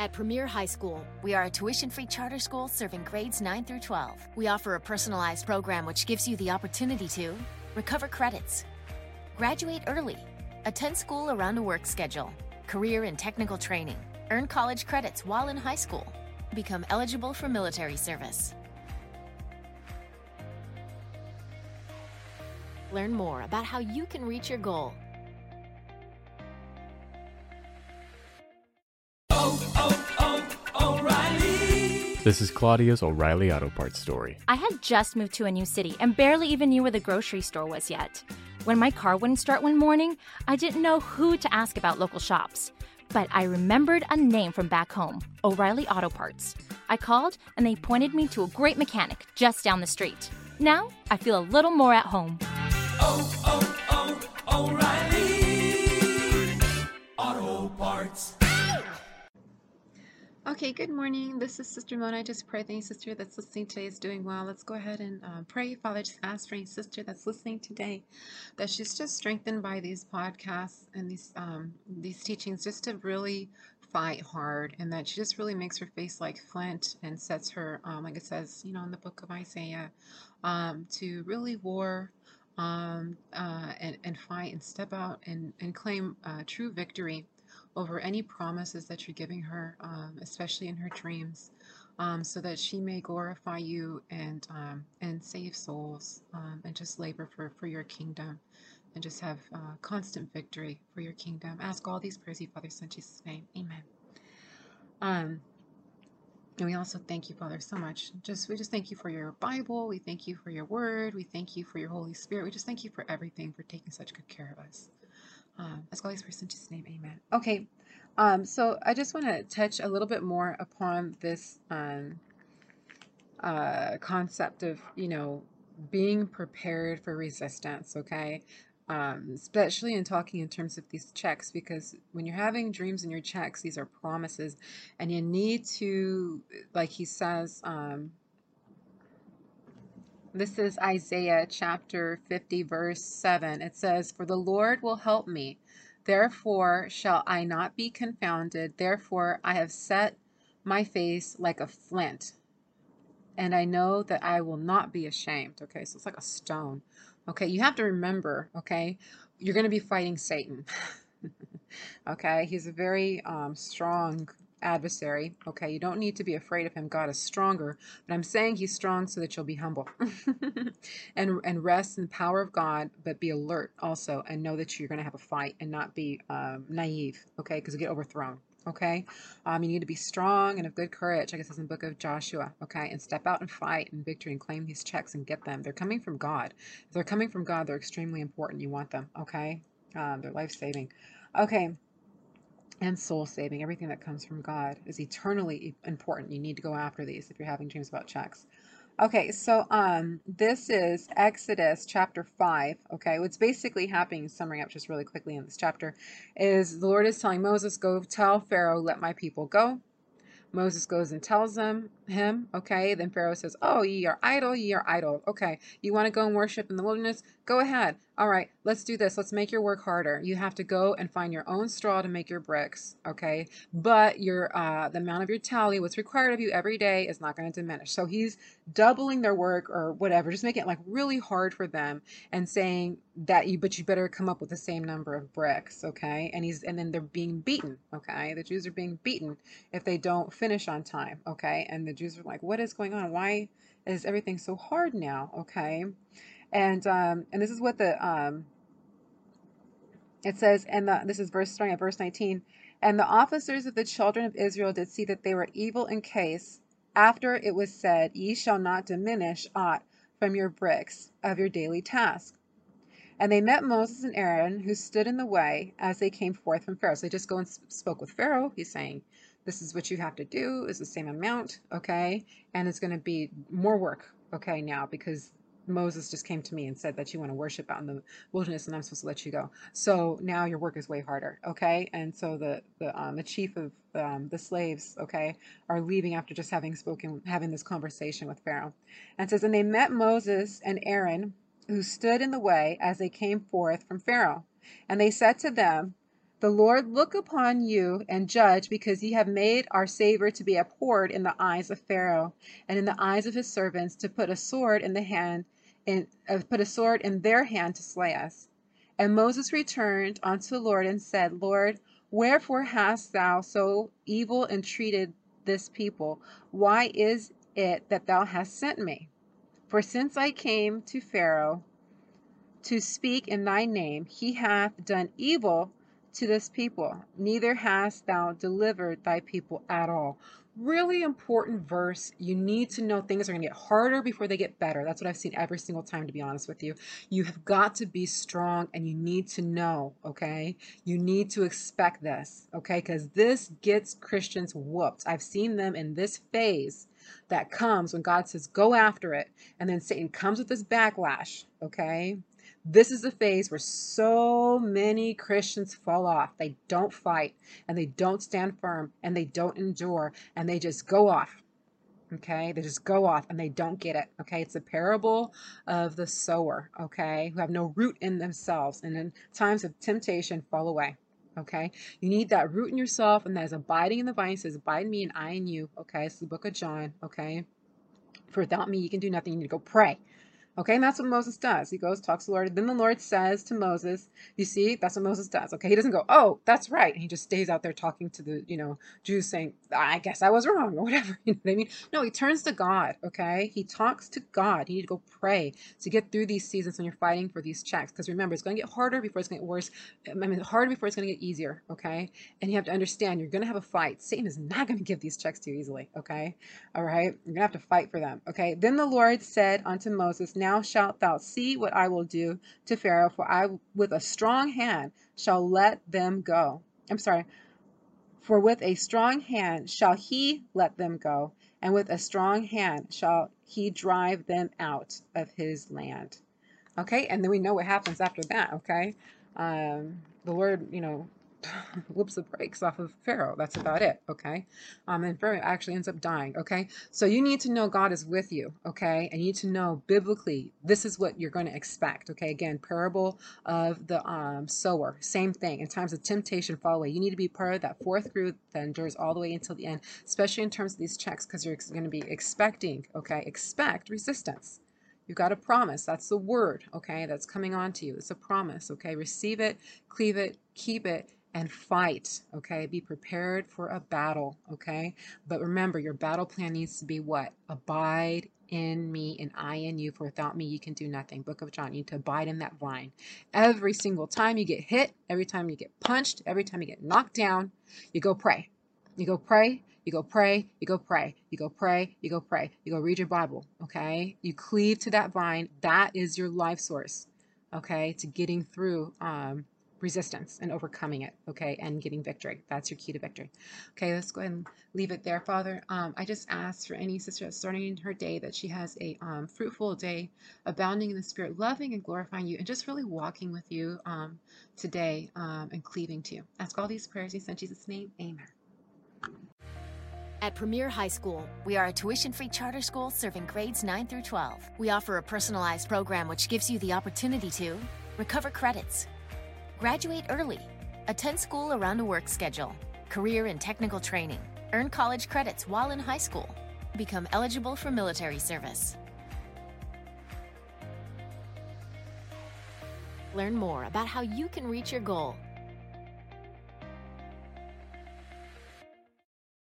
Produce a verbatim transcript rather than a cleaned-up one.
At Premier High School, we are a tuition-free charter school serving grades nine through twelve. We offer a personalized program which gives you the opportunity to recover credits, graduate early, attend school around a work schedule, career and technical training, earn college credits while in high school, become eligible for military service. Learn more about how you can reach your goal. This is Claudia's O'Reilly Auto Parts story. I had just moved to a new city and barely even knew where the grocery store was yet. When my car wouldn't start one morning, I didn't know who to ask about local shops. But I remembered a name from back home, O'Reilly Auto Parts. I called and they pointed me to a great mechanic just down the street. Now, I feel a little more at home. Oh, oh, oh, O'Reilly Auto Parts. Okay, good morning. This is Sister Mona. I just pray that any sister that's listening today is doing well. Let's go ahead and uh, pray. Father, just ask for any sister that's listening today that she's just strengthened by these podcasts and these um, these teachings just to really fight hard, and that she just really makes her face like flint and sets her, um, like it says, you know, in the book of Isaiah, um, to really war um, uh, and, and fight and step out and, and claim uh, true victory over any promises that you're giving her, um, especially in her dreams, um, so that she may glorify you and um, and save souls, um, and just labor for, for your kingdom, and just have uh, constant victory for your kingdom. Ask all these prayers, you Father, Son, Jesus' name, amen. Um, and we also thank you, Father, so much. Just we just thank you for your Bible. We thank you for your Word. We thank you for your Holy Spirit. We just thank you for everything, for taking such good care of us. Um, as God's person, in Jesus' name, amen. Okay, um, so I just want to touch a little bit more upon this um, uh, concept of, you know, being prepared for resistance, okay? Um, especially in talking in terms of these checks, because when you're having dreams in your checks, these are promises, and you need to, like he says, um, this is Isaiah chapter fifty, verse seven. It says, "For the Lord will help me. Therefore shall I not be confounded. Therefore I have set my face like a flint, and I know that I will not be ashamed." Okay, so it's like a stone. Okay, you have to remember, okay, you're going to be fighting Satan. Okay, he's a very um, strong adversary. Okay, you don't need to be afraid of him. God is stronger, but I'm saying he's strong so that you'll be humble and and rest in the power of God, but be alert also, and know that you're going to have a fight and not be um, naive. Okay, because you get overthrown. Okay, um, you need to be strong and of good courage. I guess it's in the book of Joshua. Okay, and step out and fight in victory and claim these checks and get them. They're coming from God. If they're coming from God, they're extremely important. You want them. Okay, um, they're life saving. Okay. And soul saving. Everything that comes from God is eternally important. You need to go after these if you're having dreams about checks. Okay, so um, this is Exodus chapter five. Okay, what's basically happening, summing up just really quickly in this chapter, is the Lord is telling Moses, "Go tell Pharaoh, let my people go." Moses goes and tells them, him, okay, then Pharaoh says, "Oh, ye are idle, ye are idle. Okay, you want to go and worship in the wilderness? Go ahead. All right, let's do this. Let's make your work harder. You have to go and find your own straw to make your bricks, okay? But your uh, the amount of your tally, what's required of you every day, is not going to diminish." So he's doubling their work or whatever, just making it like really hard for them and saying that you, but you better come up with the same number of bricks, okay? And he's, and then they're being beaten, okay? The Jews are being beaten if they don't finish on time, okay? And the Jews are like, "What is going on? Why is everything so hard now?" Okay? And um, and this is what the um, it says, and the this is verse starting at verse nineteen. "And the officers of the children of Israel did see that they were evil in case, after it was said, Ye shall not diminish aught from your bricks of your daily task. And they met Moses and Aaron, who stood in the way as they came forth from Pharaoh." So they just go and spoke with Pharaoh. He's saying, "This is what you have to do. It's the same amount, okay? And it's going to be more work, okay, now, because Moses just came to me and said that you want to worship out in the wilderness, and I'm supposed to let you go. So now your work is way harder, okay?" And so the the um, the chief of um, the slaves, okay, are leaving after just having spoken, having this conversation with Pharaoh. And it says, "And they met Moses and Aaron, who stood in the way as they came forth from Pharaoh. And they said to them, The Lord look upon you and judge, because ye have made our Savior to be abhorred in the eyes of Pharaoh, and in the eyes of his servants, to put a sword in the hand, in, uh, put a sword in their hand to slay us. And Moses returned unto the Lord and said, Lord, wherefore hast thou so evil entreated this people? Why is it that thou hast sent me? For since I came to Pharaoh to speak in thy name, he hath done evil to this people, neither hast thou delivered thy people at all. Really important verse. You need to know things are going to get harder before they get better. That's what I've seen every single time, to be honest with you. You have got to be strong, and you need to know, okay? You need to expect this, okay? Because this gets Christians whooped. I've seen them in this phase that comes when God says, go after it, and then Satan comes with this backlash, okay? This is the phase where so many Christians fall off. They don't fight, and they don't stand firm, and they don't endure, and they just go off. Okay, they just go off and they don't get it. Okay, it's a parable of the sower. Okay, who have no root in themselves, and in times of temptation fall away. Okay, you need that root in yourself, and that is abiding in the vine. It says, abide in me and I in you. Okay, it's the book of John. Okay, for without me you can do nothing. You need to go pray. Okay, and that's what Moses does. He goes, talks to the Lord. Then the Lord says to Moses, you see, that's what Moses does. Okay, he doesn't go, oh, that's right. And he just stays out there talking to the, you know, Jews saying, I guess I was wrong or whatever. You know what I mean? No, he turns to God, okay? He talks to God. You need to go pray to get through these seasons when you're fighting for these checks. Because remember, it's going to get harder before it's going to get worse. I mean, harder before it's going to get easier, okay? And you have to understand, you're going to have a fight. Satan is not going to give these checks to you easily, okay? All right? You're going to have to fight for them, okay? Then the Lord said unto Moses, now shalt thou see what I will do to Pharaoh, for I with a strong hand shall let them go. I'm sorry. For with a strong hand shall he let them go, and with a strong hand shall he drive them out of his land. Okay, and then we know what happens after that, okay? Um, the Lord, you know, whoops the brakes off of Pharaoh. That's about it, okay? Um, and Pharaoh actually ends up dying, okay? So you need to know God is with you, okay? And you need to know biblically, this is what you're going to expect, okay? Again, parable of the um, sower, same thing. In times of temptation, fall away. You need to be part of that fourth group that endures all the way until the end, especially in terms of these checks, because you're going to be expecting, okay? Expect resistance. You've got a promise. That's the word, okay? That's coming on to you. It's a promise, okay? Receive it, cleave it, keep it, and fight, okay? Be prepared for a battle, okay? But remember, your battle plan needs to be what? Abide in me and I in you, for without me you can do nothing. Book of John, you need to abide in that vine. Every single time you get hit, every time you get punched, every time you get knocked down, you go pray. You go pray, you go pray, you go pray, you go pray, you go pray, you go read your Bible, okay? You cleave to that vine. That is your life source, okay, to getting through um, resistance and overcoming it, okay, and getting victory. That's your key to victory. Okay, let's go ahead and leave it there. Father, um, I just ask for any sister that's starting her day that she has a um, fruitful day, abounding in the Spirit, loving and glorifying you, and just really walking with you um, today um, and cleaving to you. Ask all these prayers in Jesus' name. Amen. At Premier High School, we are a tuition-free charter school serving grades nine through twelve. We offer a personalized program which gives you the opportunity to recover credits, graduate early, attend school around a work schedule, career and technical training, earn college credits while in high school, become eligible for military service. Learn more about how you can reach your goal